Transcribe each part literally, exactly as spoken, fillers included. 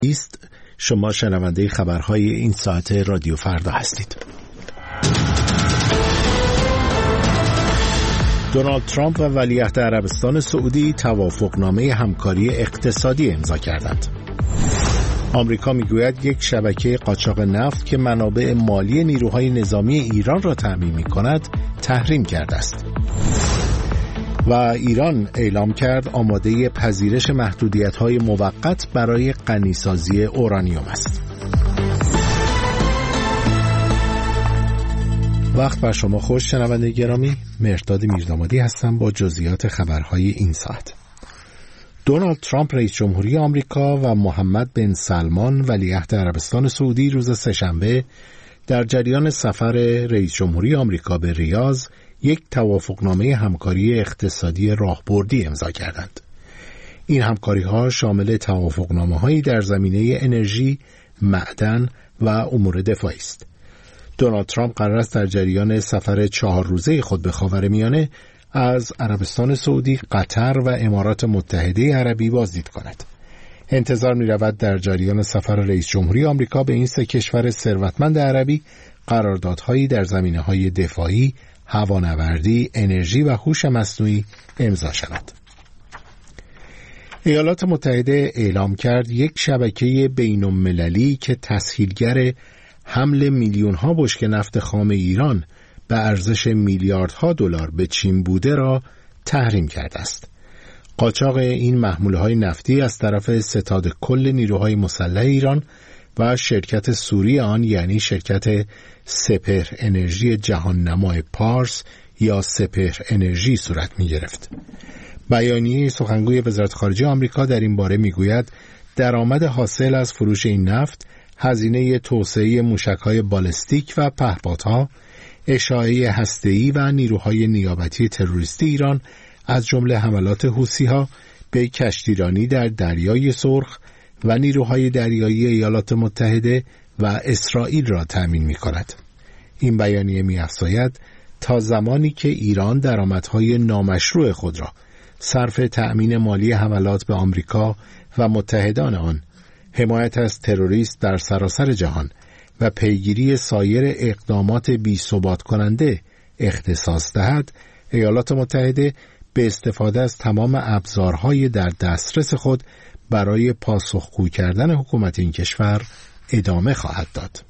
است. شما شنونده خبرهای این ساعت رادیو فردا هستید. دونالد ترامپ و ولیعهد عربستان سعودی توافقنامه همکاری اقتصادی امضا کردند. آمریکا میگوید یک شبکه قاچاق نفت که منابع مالی نیروهای نظامی ایران را تامین می‌کند تحریم کرده است. و ایران اعلام کرد آماده پذیرش محدودیت‌های موقت برای غنیسازی اورانیوم است. وقت بر شما خوش شنونده گرامی، مهرداد میردامادی هستم با جزئیات خبرهای این ساعت. دونالد ترامپ رئیس جمهوری آمریکا و محمد بن سلمان ولیعهد عربستان سعودی روز سه‌شنبه در جریان سفر رئیس جمهوری آمریکا به ریاض یک توافقنامه همکاری اقتصادی راهبردی امضا کردند. این همکاری‌ها شامل توافقنامه‌هایی در زمینه انرژی، معدن و امور دفاعی است. دونالد ترامپ قرار است در جریان سفر چهار روزه خود به خاورمیانه از عربستان سعودی، قطر و امارات متحده عربی بازدید کند. انتظار می‌رود در جریان سفر رئیس جمهوری آمریکا به این سه کشور ثروتمند عربی قراردادهایی در زمینه‌های دفاعی، هوانوردی، انرژی و هوش مصنوعی امضا شود. ایالات متحده اعلام کرد یک شبکه بین‌المللی که تسهیلگر حمل میلیون‌ها بشکه نفت خام ایران به ارزش میلیاردها دلار به چین بوده را تحریم کرده است. قاچاق این محموله‌های نفتی از طرف ستاد کل نیروهای مسلح ایران و شرکت سوری آن یعنی شرکت سپهر انرژی جهان نمای پارس یا سپهر انرژی صورت می گرفت. بیانیه سخنگوی وزارت خارجه آمریکا در این باره می گوید درآمد حاصل از فروش این نفت، هزینه توسعه موشک‌های بالستیک و پهپادها، اشاعه هسته‌ای و نیروهای نیابتی تروریستی ایران از جمله حملات حوثی‌ها به کشتیرانی در دریای سرخ و نیروهای دریایی ایالات متحده و اسرائیل را تأمین می‌کند. این بیانیه می‌افزاید تا زمانی که ایران درآمدهای نامشروع خود را صرف تأمین مالی حملات به آمریکا و متحدان آن، حمایت از تروریست در سراسر جهان و پیگیری سایر اقدامات بی‌ثبات کننده اختصاص دهد، ایالات متحده به استفاده از تمام ابزارهای در دسترس خود برای پاسخگو کردن حکومت این کشور ادامه خواهد داد.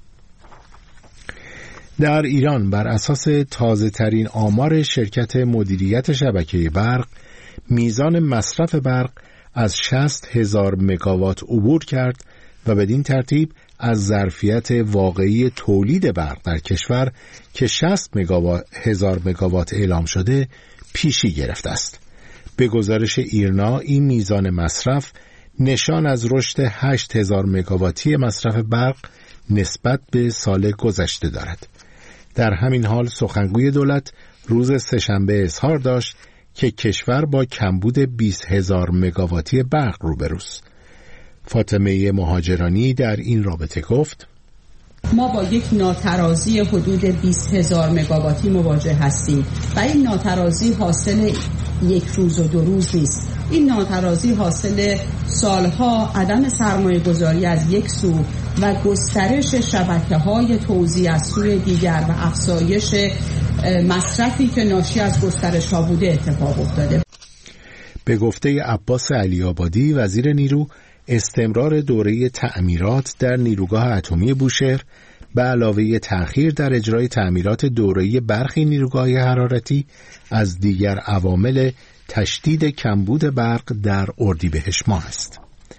در ایران بر اساس تازه ترین آمار شرکت مدیریت شبکه برق، میزان مصرف برق از شصت هزار مگاوات عبور کرد و بدین ترتیب از ظرفیت واقعی تولید برق در کشور که شصت هزار مگاوات اعلام شده پیشی گرفته است. به گزارش ایرنا این میزان مصرف نشان از رشد هشت هزار مگاواتی مصرف برق نسبت به سال گذشته دارد. در همین حال سخنگوی دولت روز سه‌شنبه اظهار داشت که کشور با کمبود بیست هزار مگاواتی برق روبروست. فاطمه مهاجرانی در این رابطه گفت: ما با یک ناترازی حدود بیست هزار مگاواتی مواجه هستیم و این ناترازی حاصل یک روز و دو روز نیست. این ناترازی حاصل سالها عدم سرمایه گذاری از یک سو و گسترش شبکه‌های توزیع از سوی دیگر و افزایش مصرفی که ناشی از گسترش ها بوده اتفاق افتاده. به گفته عباس علی‌آبادی وزیر نیرو، استمرار دوره تعمیرات در نیروگاه اتمی بوشهر به علاوه تأخیر در اجرای تعمیرات دوره‌ای برخی نیروگاه‌های حرارتی از دیگر عوامل تشدید کمبود برق در اردیبهشت ماه است.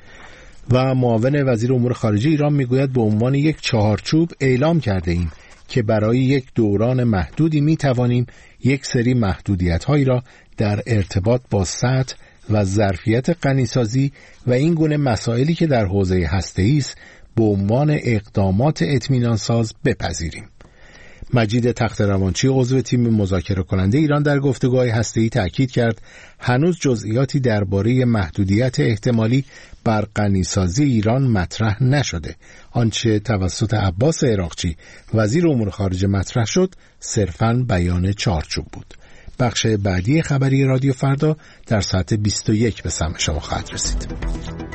و معاون وزیر امور خارجه ایران میگوید به عنوان یک چهارچوب اعلام کرده ایم که برای یک دوران محدودی می توانیم یک سری محدودیت‌هایی را در ارتباط با سطح و ظرفیت غنیسازی و این گونه مسائلی که در حوزه هسته‌ای است به عنوان اقدامات اطمینان‌ساز بپذیریم. مجید تخت‌روانچی عضو تیم مذاکره کننده ایران در گفتگوهای هسته‌ای تاکید کرد هنوز جزئیاتی درباره محدودیت احتمالی بر غنیسازی ایران مطرح نشده. آنچه توسط عباس عراقچی وزیر امور خارجه مطرح شد صرفاً بیان چارچوب بود. بخش بعدی خبری رادیو فردا در ساعت بیست و یک به سمع شما خواهد رسید.